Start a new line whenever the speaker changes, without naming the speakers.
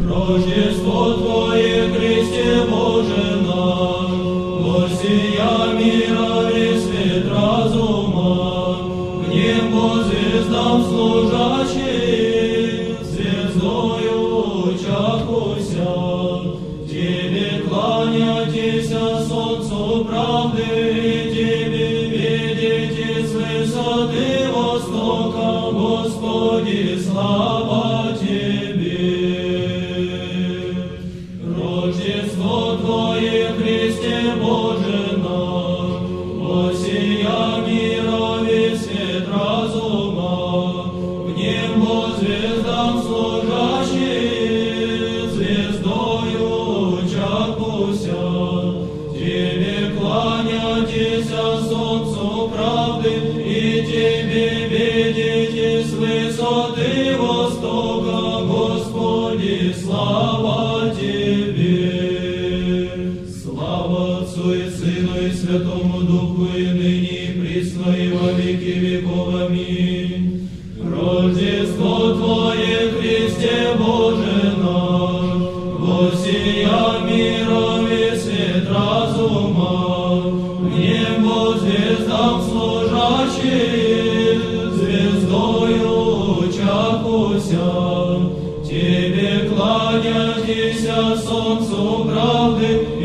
Рождество Твое, Христе Боже наш, воссия мира весь свет разума, к небу звездам служащих, звездою чахуся, Тебе кланяйтеся, солнцу правды, и Тебе видите с высоты востока, Господи, слава Тебе. Рождество Твое, Христе Боже наш, воссия мира весь свет разума, в небо звездам служащих, звездою чахуся, Тебе кланяйтеся, солнцу правды, и Тебе видите с высоты востока, Господи, слава Тебе. Слава Отцу и Сыну и Святому Духу, и ныне, и присно, и во веки веков. Аминь. Рождество Твое, Христе Боже наш, воссия мира весь свет разума, в небо звездам служащих, звездою чахуся, Тебе кланяйтеся, солнцу правды,